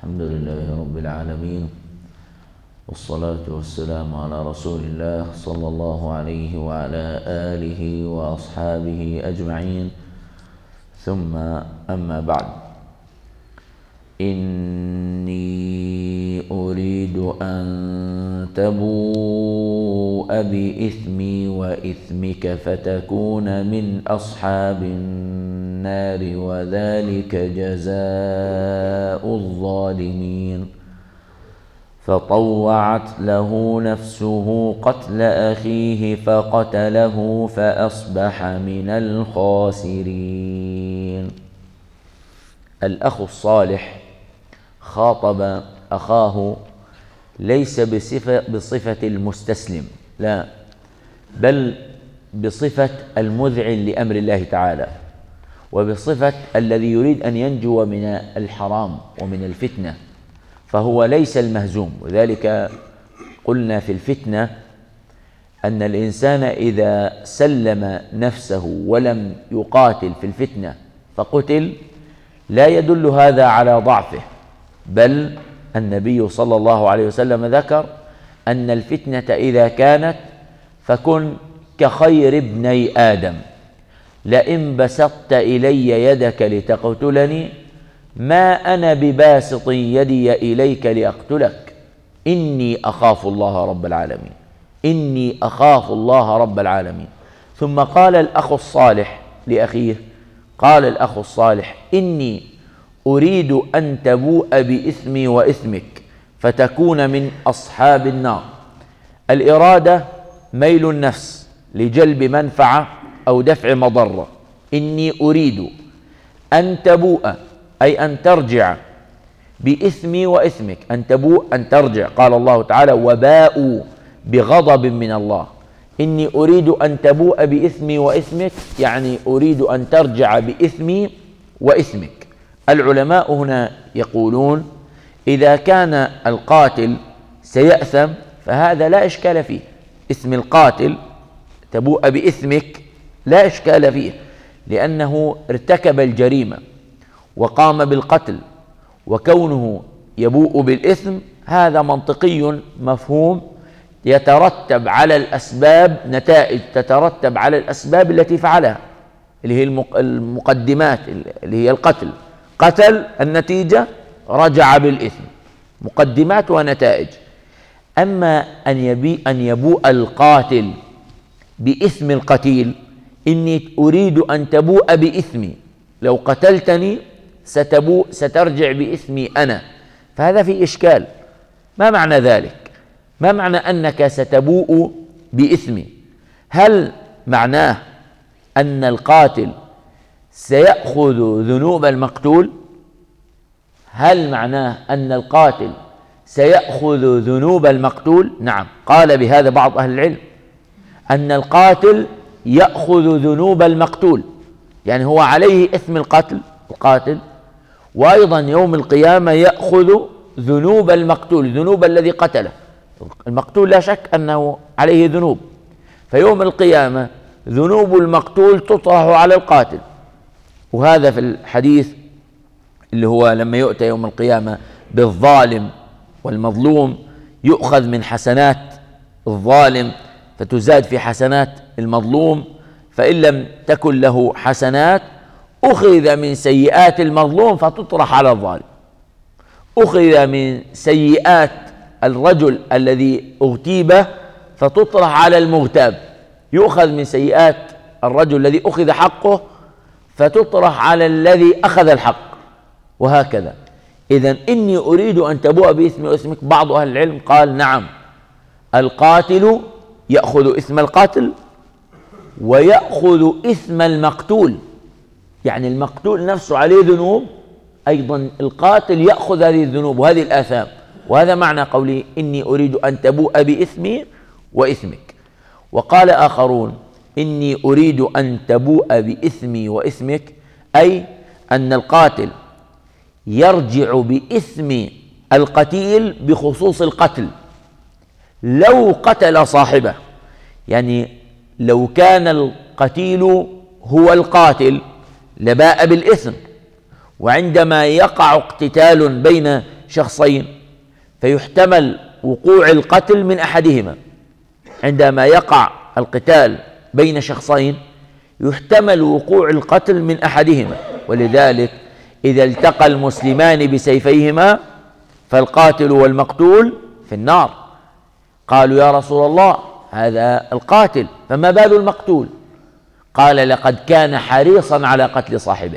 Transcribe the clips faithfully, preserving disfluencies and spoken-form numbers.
الحمد لله رب العالمين، والصلاة والسلام على رسول الله صلى الله عليه وعلى آله وأصحابه أجمعين، ثم أما بعد. إني أريد أن تبوء بإثمي وإثمك فتكون من أصحاب النار وذلك جزاء الظالمين. فطوعت له نفسه قتل أخيه فقتله فأصبح من الخاسرين. الأخ الصالح خاطب أخاه ليس بصفة, بصفة المستسلم، لا، بل بصفة المذعن لأمر الله تعالى، وبصفة الذي يريد أن ينجو من الحرام ومن الفتنة، فهو ليس المهزوم. وذلك قلنا في الفتنة أن الإنسان إذا سلم نفسه ولم يقاتل في الفتنة فقتل لا يدل هذا على ضعفه، بل النبي صلى الله عليه وسلم ذكر أن الفتنة إذا كانت فكن كخير ابني آدم، لئن بسطت إلي يدك لتقتلني ما أنا بباسط يدي إليك لأقتلك إني أخاف الله رب العالمين، إني أخاف الله رب العالمين. ثم قال الأخ الصالح لأخيه، قال الأخ الصالح: إني أريد أن تبوء بإثمي وإثمك فتكون من أصحاب النار. الإرادة ميل النفس لجلب منفعة أو دفع مضرة. إني أريد أن تبوء أي أن ترجع بإثمي وإثمك، أن تبوء أن ترجع. قال الله تعالى: وباءوا بغضب من الله. إني أريد أن تبوء بإثمي وإثمك، يعني أريد أن ترجع بإثمي وإثمك. العلماء هنا يقولون إذا كان القاتل سيأثم فهذا لا إشكال فيه، اسم القاتل تبوء بإثمك لا إشكال فيه، لأنه ارتكب الجريمة وقام بالقتل، وكونه يبوء بالإثم هذا منطقي مفهوم، يترتب على الأسباب نتائج تترتب على الأسباب التي فعلها، اللي هي المقدمات، اللي هي القتل. قتل النتيجة رجع بالإثم، مقدمات ونتائج. أما أن يبي أن يبوء القاتل بإثم القتيل، إني أريد أن تبوء بإثمي، لو قتلتني ستبوء سترجع بإثمي أنا، فهذا في إشكال. ما معنى ذلك؟ ما معنى أنك ستبوء بإثمي؟ هل معناه أن القاتل سيأخذ ذنوب المقتول؟ هل معناه أن القاتل سيأخذ ذنوب المقتول؟ نعم، قال بهذا بعض أهل العلم، أن القاتل يأخذ ذنوب المقتول، يعني هو عليه إثم القتل القاتل، وأيضا يوم القيامة يأخذ ذنوب المقتول، ذنوب الذي قتله. المقتول لا شك أنه عليه ذنوب، فيوم القيامة ذنوب المقتول تطرح على القاتل. وهذا في الحديث اللي هو لما يؤتى يوم القيامة بالظالم والمظلوم يؤخذ من حسنات الظالم فتزاد في حسنات المظلوم، فإن لم تكن له حسنات أخذ من سيئات المظلوم فتطرح على الظالم، أخذ من سيئات الرجل الذي اغتيب فتطرح على المغتاب، يؤخذ من سيئات الرجل الذي أخذ حقه فتطرح على الذي أخذ الحق، وهكذا. إذن إني أريد أن تبوء بإثمي وإثمك، بعض أهل العلم قال نعم، القاتل يأخذ إثم القاتل ويأخذ إثم المقتول، يعني المقتول نفسه عليه ذنوب، أيضا القاتل يأخذ هذه الذنوب وهذه الآثام. وهذا معنى قولي إني أريد أن تبوء بإثمي وإثمك. وقال آخرون إني أريد أن تبوء بإثمي وإثمك، أي أن القاتل يرجع بإثم القتيل بخصوص القتل لو قتل صاحبه، يعني لو كان القتيل هو القاتل لباء بالإثم، وعندما يقع اقتتال بين شخصين فيحتمل وقوع القتل من أحدهما. عندما يقع القتال بين شخصين يحتمل وقوع القتل من أحدهما، ولذلك إذا التقى المسلمان بسيفيهما فالقاتل والمقتول في النار. قالوا يا رسول الله هذا القاتل فما بال المقتول؟ قال لقد كان حريصا على قتل صاحبه.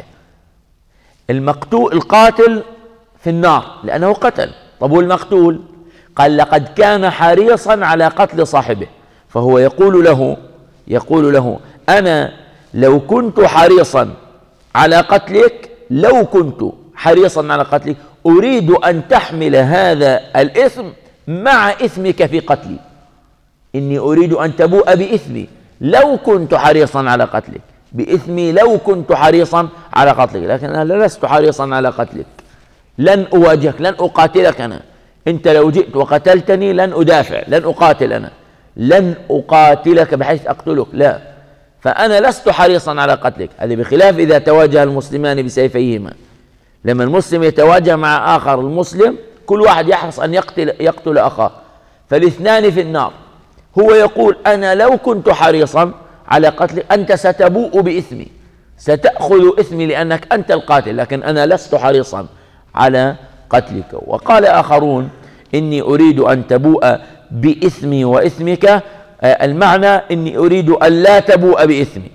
المقتول القاتل في النار لأنه قتل، طب والمقتول؟ قال لقد كان حريصا على قتل صاحبه، فهو يقول له يقول له أنا لو كنت حريصا على قتلك لو كنت حريصا على قتلك أريد أن تحمل هذا الإثم مع إثمك في قتلي، إني أريد أن تبوء بإثمي لو كنت حريصا على قتلك، بإثمي لو كنت حريصا على قتلك، لكن أنا لست حريصا على قتلك، لن أواجهك، لن أقاتلك أنا، أنت لو جئت وقتلتني لن أدافع، لن أقاتل، أنا لن أقاتلك بحيث أقتلك، لا، فأنا لست حريصا على قتلك. هذه بخلاف إذا تواجه المسلمان بسيفيهما. لما المسلم يتواجه مع آخر المسلم كل واحد يحرص أن يقتل, يقتل أخاه، فالاثنان في النار. هو يقول أنا لو كنت حريصا على قتلك أنت ستبوء بإثمي، ستأخذ إثمي لأنك أنت القاتل، لكن أنا لست حريصا على قتلك. وقال آخرون إني أريد أن تبوء بإثمي وإثمك، المعنى إني أريد أن لا تبوء بإثمي،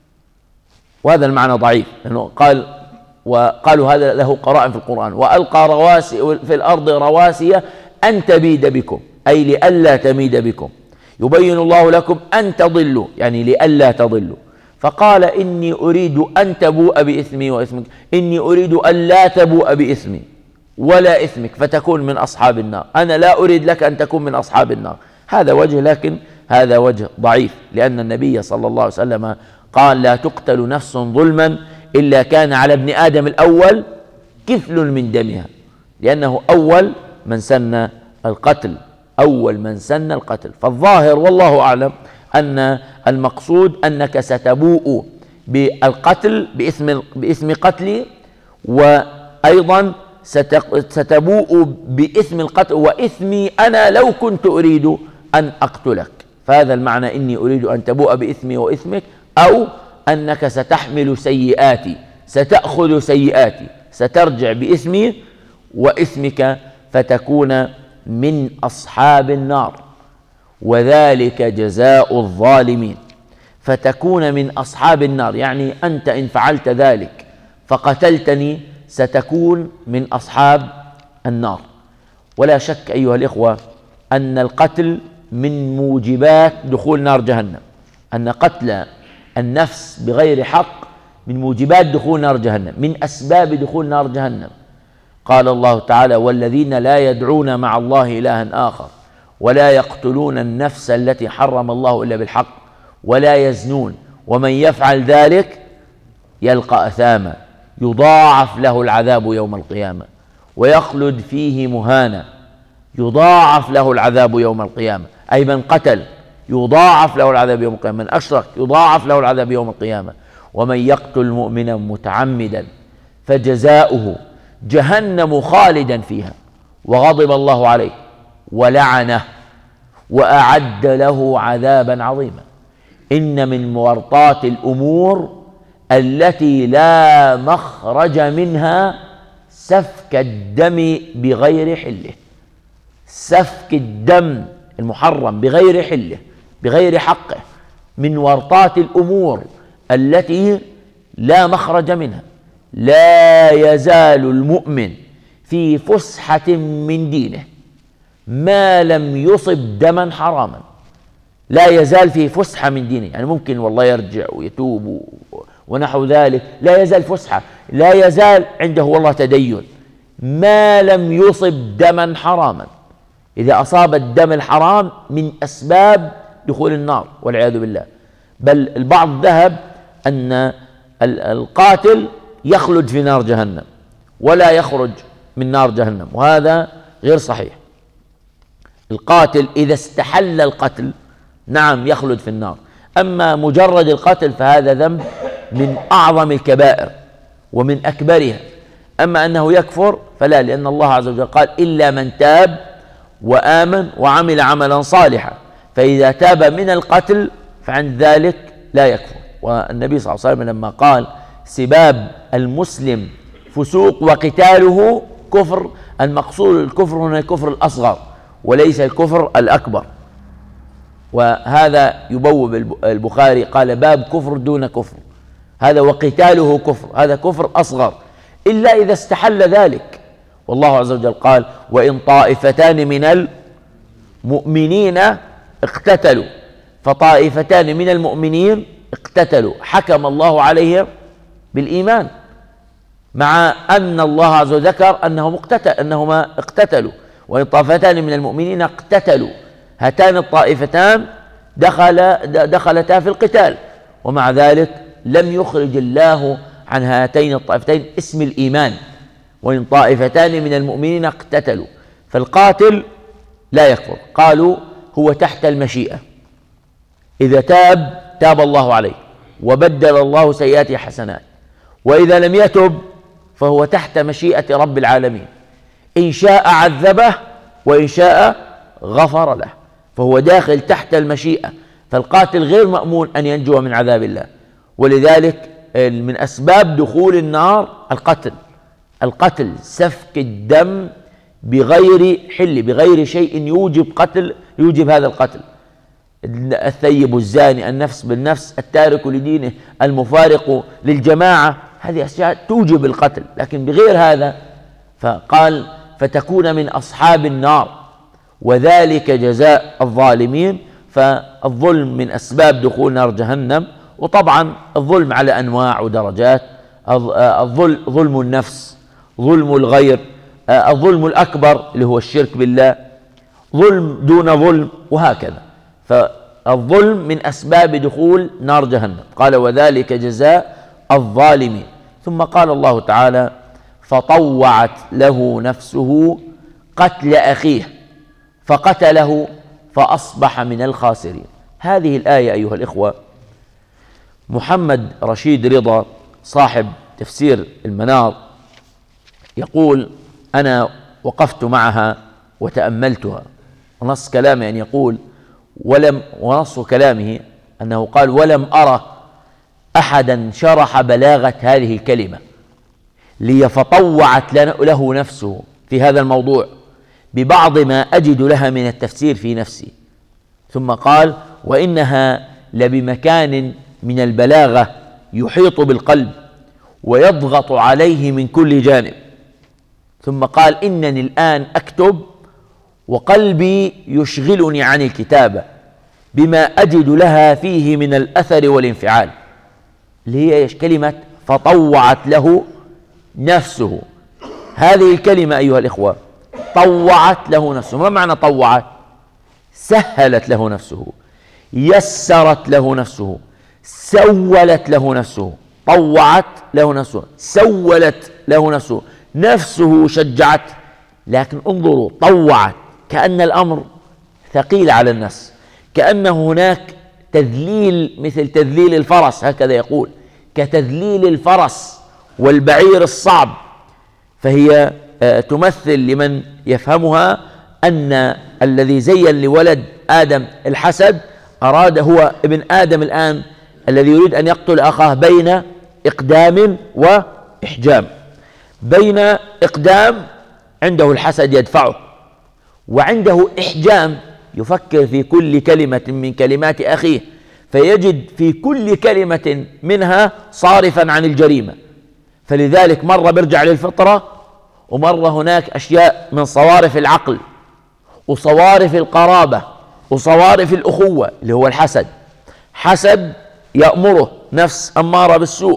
وهذا المعنى ضعيف، لأنه قال وقالوا هذا له قراء في القرآن، وألقى رواسي في الأرض رواسي أن تبيد بكم، أي لئلا تميد بكم، يبين الله لكم أن تضلوا، يعني لئلا تضلوا. فقال إني أريد أن تبوء بإثمي وإثمك، إني أريد أن لا تبوء بإثمي ولا إثمك فتكون من أصحاب النار، أنا لا أريد لك أن تكون من أصحاب النار. هذا وجه، لكن هذا وجه ضعيف، لأن النبي صلى الله عليه وسلم قال لا تقتل نفس ظلما إلا كان على ابن آدم الأول كفل من دمها، لأنه أول من سن القتل، أول من سن القتل. فالظاهر والله أعلم أن المقصود أنك ستبوء بالقتل باسم, باسم قتلي، وأيضا ستبوء باسم القتل وإثمي أنا لو كنت أريد أن أقتلك. فهذا المعنى إني أريد أن تبوء بإثمي وإثمك، أو أنك ستحمل سيئاتي، ستأخذ سيئاتي، سترجع بإثمي وإثمك فتكون من أصحاب النار، وذلك جزاء الظالمين. فتكون من أصحاب النار يعني أنت إن فعلت ذلك فقتلتني ستكون من أصحاب النار. ولا شك أيها الإخوة أن القتل من موجبات دخول نار جهنم، أن قتل النفس بغير حق من موجبات دخول نار جهنم، من أسباب دخول نار جهنم. قال الله تعالى والذين لا يدعون مع الله إلها آخر ولا يقتلون النفس التي حرم الله إلا بالحق ولا يزنون ومن يفعل ذلك يلقى أثاما يضاعف له العذاب يوم القيامة ويخلد فيه مهانا. يضاعف له العذاب يوم القيامة، أي من قتل يضاعف له العذاب يوم القيامة، من أشرك يضاعف له العذاب يوم القيامة. ومن يقتل مؤمنا متعمدا فجزاؤه جهنم خالدا فيها وغضب الله عليه ولعنه وأعد له عذابا عظيما. إن من مورطات الأمور التي لا مخرج منها سفك الدم بغير حله، سفك الدم المحرم بغير حله بغير حقه، من ورطات الأمور التي لا مخرج منها. لا يزال المؤمن في فسحة من دينه ما لم يصب دما حراما، لا يزال في فسحة من دينه، يعني ممكن والله يرجع ويتوب ونحو ذلك، لا يزال فسحة، لا يزال عنده والله تدين ما لم يصب دما حراما. إذا أصاب الدم الحرام من أسباب دخول النار والعياذ بالله. بل البعض ذهب أن القاتل يخلد في نار جهنم ولا يخرج من نار جهنم، وهذا غير صحيح. القاتل إذا استحل القتل نعم يخلد في النار، أما مجرد القتل فهذا ذنب من أعظم الكبائر ومن أكبرها أما أنه يكفر فلا، لأن الله عز وجل قال إلا من تاب وآمن وعمل عملا صالحا، فإذا تاب من القتل فعند ذلك لا يكفر. والنبي صلى الله عليه وسلم لما قال سباب المسلم فسوق وقتاله كفر، المقصود الكفر هنا الكفر الأصغر وليس الكفر الأكبر. وهذا يبوب البخاري قال باب كفر دون كفر، هذا وقتاله كفر، هذا كفر أصغر إلا إذا استحل ذلك. والله عز وجل قال وإن طائفتان من المؤمنين اقتتلوا، فطائفتان من المؤمنين اقتتلوا حكم الله عليهم بالإيمان، مع أن الله عز وجل ذكر أنهم اقتتل أنهما اقتتلوا. وإن طائفتان من المؤمنين اقتتلوا، هاتان الطائفتان دخل دخلتا في القتال، ومع ذلك لم يخرج الله عن هاتين الطائفتين اسم الإيمان. وإن طائفتان من المؤمنين اقتتلوا، فالقاتل لا يكفر. قالوا هو تحت المشيئة، إذا تاب تاب الله عليه وبدل الله سيئاته حسنات، وإذا لم يتب فهو تحت مشيئة رب العالمين، إن شاء عذبه وإن شاء غفر له، فهو داخل تحت المشيئة. فالقاتل غير مأمون أن ينجو من عذاب الله. ولذلك من أسباب دخول النار القتل، القتل سفك الدم بغير حل، بغير شيء يوجب قتل، يوجب هذا القتل. الثيب الزاني، النفس بالنفس، التارك لدينه، المفارق للجماعة، هذه أشياء توجب القتل. لكن بغير هذا فقال فتكون من أصحاب النار وذلك جزاء الظالمين. فالظلم من أسباب دخول نار جهنم. وطبعا الظلم على أنواع ودرجات، ظلم النفس، ظلم الغير، الظلم الأكبر اللي هو الشرك بالله، ظلم دون ظلم، وهكذا. فالظلم من أسباب دخول نار جهنم. قال وذلك جزاء الظالمين. ثم قال الله تعالى فطوعت له نفسه قتل أخيه فقتله فأصبح من الخاسرين. هذه الآية أيها الإخوة، محمد رشيد رضا صاحب تفسير المنار يقول أنا وقفت معها وتأملتها، ونص كلامه أن يقول ولم ونص كلامه أنه قال ولم أرى أحدا شرح بلاغة هذه الكلمة ليفطوعت له نفسه في هذا الموضوع ببعض ما أجد لها من التفسير في نفسي. ثم قال وإنها لبمكان من البلاغة يحيط بالقلب ويضغط عليه من كل جانب. ثم قال إنني الآن أكتب وقلبي يشغلني عن الكتابة بما أجد لها فيه من الأثر والانفعال، اللي هي كلمة فطوعت له نفسه. هذه الكلمة أيها الإخوة طوعت له نفسه. ما معنى طوعت؟ سهلت له نفسه، يسرت له نفسه، سولت له نفسه. طوعت له نفسه، سولت له نفسه، نفسه شجعت. لكن انظروا، طوعت كأن الأمر ثقيل على النفس، كأن هناك تذليل مثل تذليل الفرس، هكذا يقول، كتذليل الفرس والبعير الصعب. فهي تمثل لمن يفهمها أن الذي زين لولد آدم الحسد أراد هو ابن آدم الآن الذي يريد أن يقتل أخاه بين إقدام وإحجام. بين إقدام عنده الحسد يدفعه، وعنده إحجام يفكر في كل كلمة من كلمات أخيه فيجد في كل كلمة منها صارفا عن الجريمة. فلذلك مرة بيرجع للفطرة، ومرة هناك أشياء من صوارف العقل وصوارف القرابة وصوارف الأخوة اللي هو الحسد. حسد يأمره نفس أمارة بالسوء،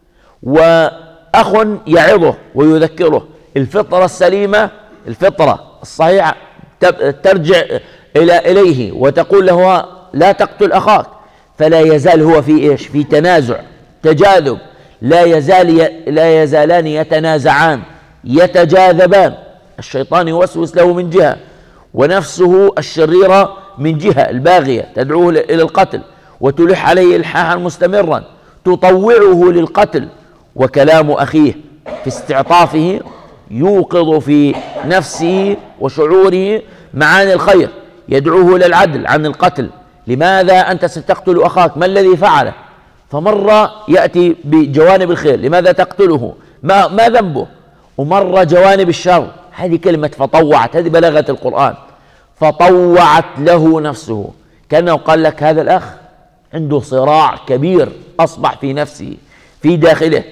وأخ يعظه ويذكره. الفطرة السليمة، الفطرة الصحيحة ترجع إلى إليه وتقول له لا تقتل أخاك، فلا يزال هو في إيش؟ في تنازع، تجاذب، لا يزال لا يزالان يتنازعان يتجاذبان. الشيطان يوسوس له من جهة، ونفسه الشريرة من جهة الباغية تدعوه إلى القتل وتلح عليه إلحاحا مستمرا تطوعه للقتل. وكلام أخيه في استعطافه يوقظ في نفسه وشعوره معاني الخير، يدعوه إلى العدل عن القتل. لماذا أنت ستقتل أخاك؟ ما الذي فعله؟ فمرة يأتي بجوانب الخير، لماذا تقتله؟ ما, ما ذنبه؟ ومرة جوانب الشر. هذه كلمة فطوعت، هذه بلاغة القرآن. فطوعت له نفسه، كأنه قال لك هذا الأخ عنده صراع كبير أصبح في نفسه في داخله،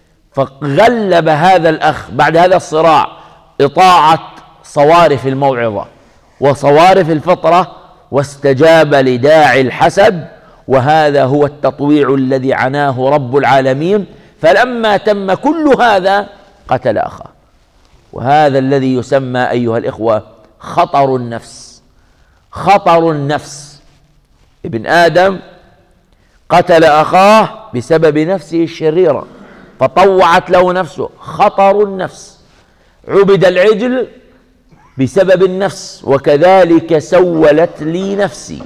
فغلب هذا الأخ بعد هذا الصراع إطاعة صوارف الموعظة وصوارف الفطرة، واستجاب لداعي الحسد. وهذا هو التطويع الذي عناه رب العالمين. فلما تم كل هذا قتل أخاه. وهذا الذي يسمى أيها الإخوة خطر النفس. خطر النفس. ابن آدم قتل أخاه بسبب نفسه الشريرة، فطوعت له نفسه. خطر النفس. عبد العجل بسبب النفس، وكذلك سولت لي نفسي.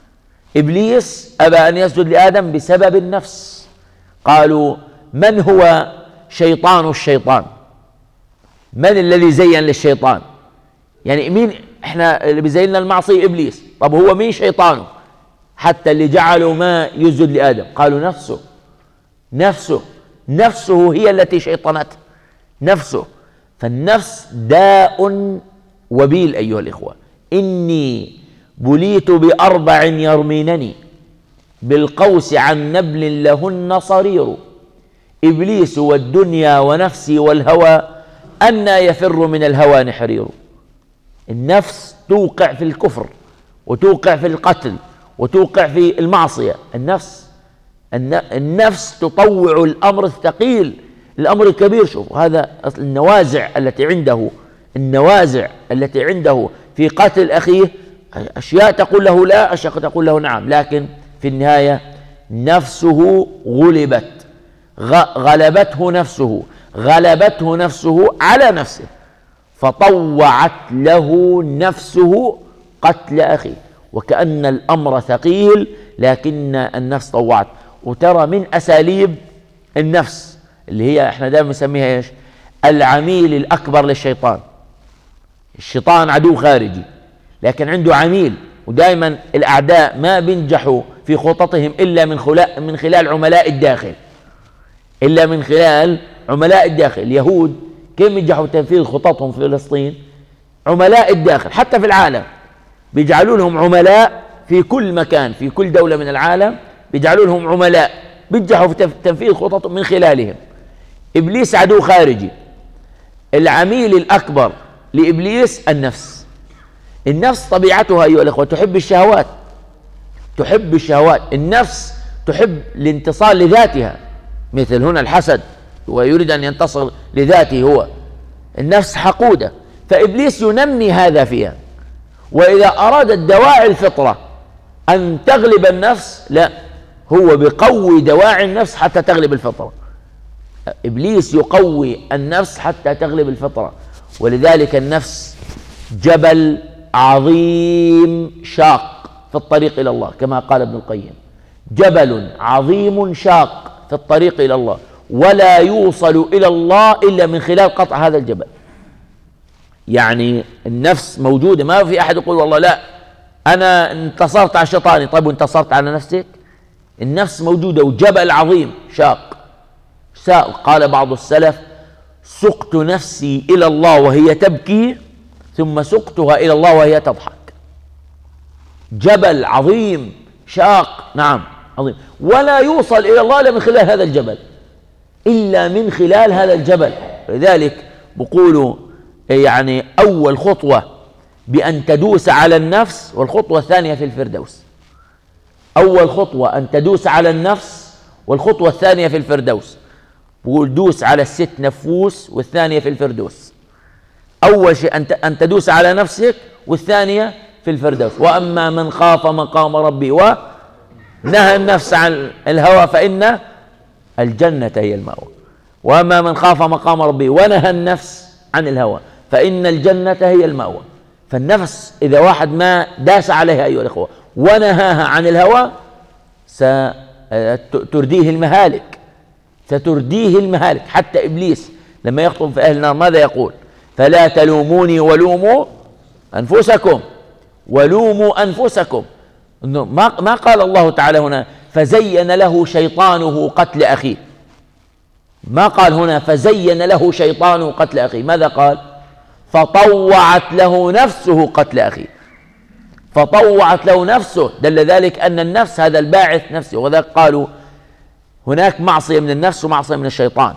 إبليس أبى أن يسجد لآدم بسبب النفس. قالوا من هو شيطان الشيطان؟ من الذي زين للشيطان؟ يعني مين احنا اللي بيزين لنا المعصية؟ إبليس. طب هو مين شيطانه حتى اللي جعلوا ما يسجد لآدم؟ قالوا نفسه. نفسه نفسه هي التي شيطنته، نفسه. فالنفس داء وبيل أيها الإخوة. إني بليت بأربع يرمينني بالقوس عن نبل لهن صرير، إبليس والدنيا ونفسي والهوى أنى يفر من الهوى نحرير. النفس توقع في الكفر وتوقع في القتل وتوقع في المعصية. النفس النفس تطوع الأمر الثقيل، الأمر الكبير. شوف هذا النوازع التي عنده، النوازع التي عنده في قتل أخيه، أشياء تقول له لا، أشياء تقول له نعم، لكن في النهاية نفسه غلبت، غلبته نفسه غلبته نفسه على نفسه، فطوعت له نفسه قتل أخيه. وكأن الأمر ثقيل لكن النفس طوعت. وترى من أساليب النفس اللي هي احنا دائما نسميها ايش؟ العميل الأكبر للشيطان. الشيطان عدو خارجي لكن عنده عميل، ودائما الأعداء ما بينجحوا في خططهم إلا من خلال من خلال عملاء الداخل، إلا من خلال عملاء الداخل. اليهود كيف ينجحوا تنفيذ خططهم في فلسطين؟ عملاء الداخل. حتى في العالم بيجعلوا لهم عملاء في كل مكان، في كل دولة من العالم بيجعلوا لهم عملاء بينجحوا في تنفيذ خططهم من خلالهم. إبليس عدو خارجي. العميل الأكبر لإبليس النفس. النفس طبيعتها أيها الأخوة تحب الشهوات، تحب الشهوات. النفس تحب الانتصار لذاتها، مثل هنا الحسد ويريد أن ينتصر لذاته هو. النفس حقودة، فإبليس ينمي هذا فيها. وإذا أرادت دواعي الفطرة أن تغلب النفس، لا، هو بيقوي دواعي النفس حتى تغلب الفطرة. إبليس يقوي النفس حتى تغلب الفطرة. ولذلك النفس جبل عظيم شاق في الطريق إلى الله، كما قال ابن القيم: جبل عظيم شاق في الطريق إلى الله، ولا يوصل إلى الله إلا من خلال قطع هذا الجبل. يعني النفس موجودة، ما في أحد يقول والله لا أنا انتصرت على الشيطان. طيب وانتصرت على نفسك؟ النفس موجودة وجبل عظيم شاق. قال بعض السلف: سقت نفسي إلى الله وهي تبكي، ثم سقتها إلى الله وهي تضحك. جبل عظيم شاق، نعم عظيم، ولا يوصل إلى الله إلا من خلال هذا الجبل، إلا من خلال هذا الجبل. لذلك بقولوا يعني أول خطوة بأن تدوس على النفس، والخطوة الثانية في الفردوس. أول خطوة أن تدوس على النفس، والخطوة الثانية في الفردوس. بقول دوس على الست نفوس، والثانية في الفردوس. أول شيء أن تدوس على نفسك، والثانية في الفردوس. وأما من خاف مقام ربي ونهى النفس عن الهوى فإن الجنة هي المأوى. وأما من خاف مقام ربي ونهى النفس عن الهوى فإن الجنة هي المأوى. فالنفس إذا واحد ما داس عليها أيها الأخوة ونهاها عن الهوى سترديه المهالك، سترديه المهالك. حتى إبليس لما يخطب في أهل النار ماذا يقول؟ فلا تلوموني ولوموا أنفسكم ولوموا أنفسكم. ما ما قال الله تعالى هنا فزين له شيطانه قتل أخيه، ما قال هنا فزين له شيطانه قتل أخيه، ماذا قال؟ فطوعت له نفسه قتل أخيه، فطوعت له نفسه، دل ذلك أن النفس هذا الباعث نفسه. وذلك قالوا هناك معصية من النفس ومعصية من الشيطان،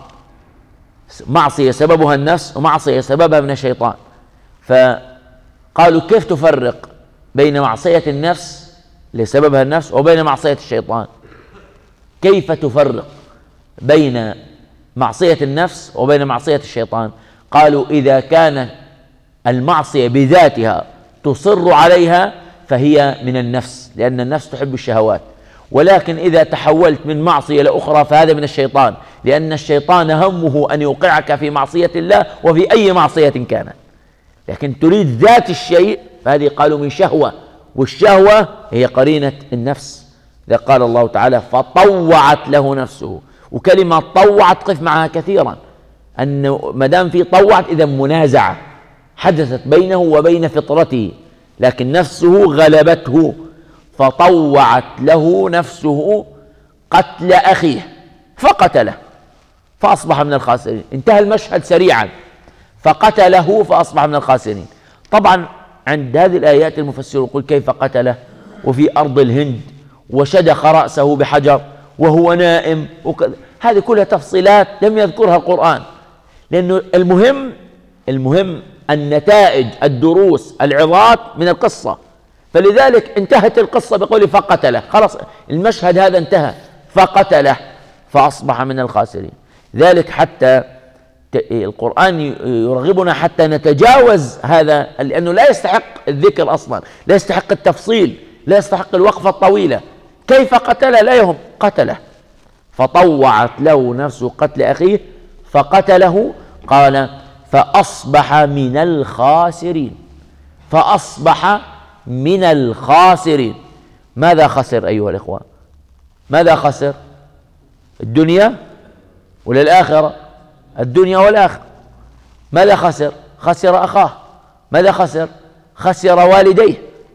معصية سببها النفس ومعصية سببها من الشيطان. فقالوا كيف تفرق بين معصية النفس لسببها النفس وبين معصية الشيطان؟ كيف تفرق بين معصية النفس وبين معصية الشيطان؟ قالوا إذا كان المعصية بذاتها تصر عليها فهي من النفس، لأن النفس تحب الشهوات، ولكن إذا تحولت من معصية لأخرى فهذا من الشيطان، لأن الشيطان همه أن يوقعك في معصية الله وفي أي معصية كانت، لكن تريد ذات الشيء فهذه قالوا من شهوة، والشهوة هي قرينة النفس. إذا قال الله تعالى فطوعت له نفسه، وكلمة طوعت قف معها كثيرا، أن ما دام في طوعت إذا منازعة حدثت بينه وبين فطرته، لكن نفسه غلبته، فطوعت له نفسه قتل أخيه فقتله فأصبح من الخاسرين. انتهى المشهد سريعا، فقتله فأصبح من الخاسرين. طبعا عند هذه الآيات المفسر يقول كيف قتله وفي أرض الهند وشدخ رأسه بحجر وهو نائم وكذا، هذه كلها تفصيلات لم يذكرها القرآن، لأنه المهم المهم النتائج، الدروس، العظات من القصة، فلذلك انتهت القصة بقوله فقتله، خلاص المشهد هذا انتهى، فقتله فأصبح من الخاسرين. ذلك حتى القرآن يرغبنا حتى نتجاوز هذا، لأنه لا يستحق الذكر أصلا، لا يستحق التفصيل، لا يستحق الوقفة الطويلة. كيف قتله؟ لا يهم، قتله فطوعت له نفسه قتل أخيه فقتله. قال فأصبح من الخاسرين، فأصبح من الخاسرين. ماذا خسر أيها الإخوة؟ ماذا خسر؟ الدنيا ولا الآخرة؟ الدنيا والآخرة. ماذا خسر؟ خسر أخاه. ماذا خسر؟ خسر والديه،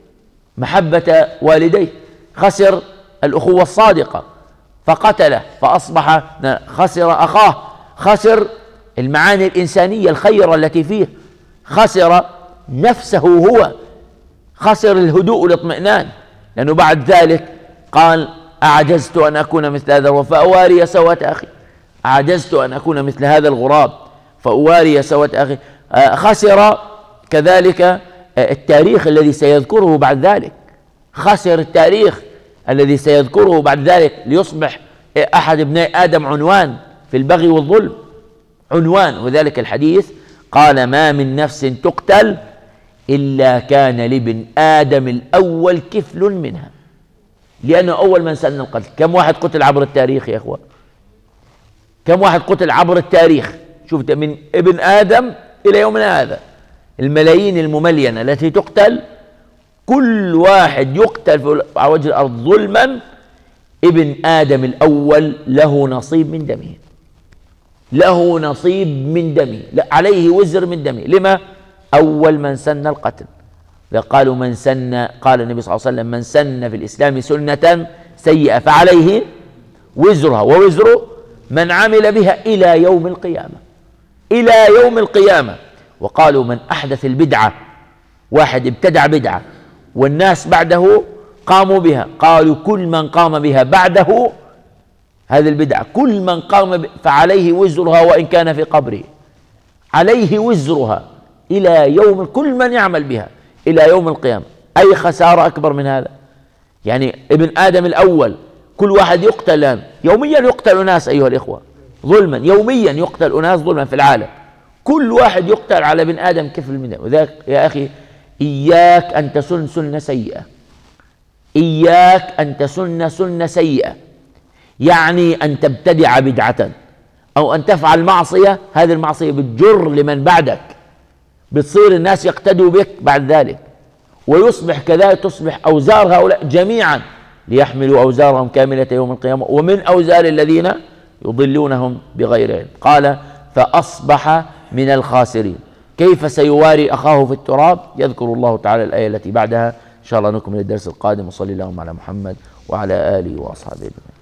محبة والديه، خسر الأخوة الصادقة فقتله فأصبح خسر أخاه، خسر المعاني الإنسانية الخيرة التي فيه، خسر نفسه هو، خسر الهدوء والاطمئنان، لأنه بعد ذلك قال أعجزت أن أكون مثل هذا الغراب فأواري سوءة أخي، أعجزت أن أكون مثل هذا الغراب فأواري سوءة أخي. خسر كذلك التاريخ الذي سيذكره بعد ذلك، خسر التاريخ الذي سيذكره بعد ذلك ليصبح أحد ابناء آدم عنوان في البغي والظلم، عنوان. وذلك الحديث قال ما من نفس تقتل إلا كان لابن آدم الأول كفل منها، لأنه أول من سن القتل. كم واحد قتل عبر التاريخ يا أخوة؟ كم واحد قتل عبر التاريخ؟ شوف من ابن آدم إلى يومنا هذا الملايين المملينة التي تقتل، كل واحد يقتل على وجه الأرض ظلما، ابن آدم الأول له نصيب من دمه، له نصيب من دمه، عليه وزر من دمه. لما؟ أول من سن القتل. قالوا من سن، قال النبي صلى الله عليه وسلم من سن في الإسلام سنة سيئة فعليه وزرها ووزر من عمل بها إلى يوم القيامة، إلى يوم القيامة. وقالوا من أحدث البدعة، واحد ابتدع بدعة والناس بعده قاموا بها، قالوا كل من قام بها بعده هذه البدعة، كل من قام فعليه وزرها وإن كان في قبره، عليه وزرها إلى يوم، كل من يعمل بها إلى يوم القيامة. أي خسارة أكبر من هذا؟ يعني ابن آدم الأول كل واحد يقتل الآن، يوميا يقتل ناس أيها الإخوة ظلما، يوميا يقتل أناس ظلما في العالم، كل واحد يقتل على ابن آدم كفل من دم. وذلك يا أخي إياك أن تسن سنة سيئة، إياك أن تسن سنة سيئة، يعني أن تبتدع بدعة أو أن تفعل معصية، هذه المعصية بتجر لمن بعدك، بتصير الناس يقتدوا بك بعد ذلك، ويصبح كذلك تصبح أوزار هؤلاء جميعا ليحملوا أوزارهم كاملة يوم القيامة ومن أوزار الذين يضلونهم بغير علم. قال فأصبح من الخاسرين. كيف سيواري أخاه في التراب؟ يذكر الله تعالى الآية التي بعدها إن شاء الله. نكمل الدرس القادم. وصلي اللهم على محمد وعلى آله وأصحابه.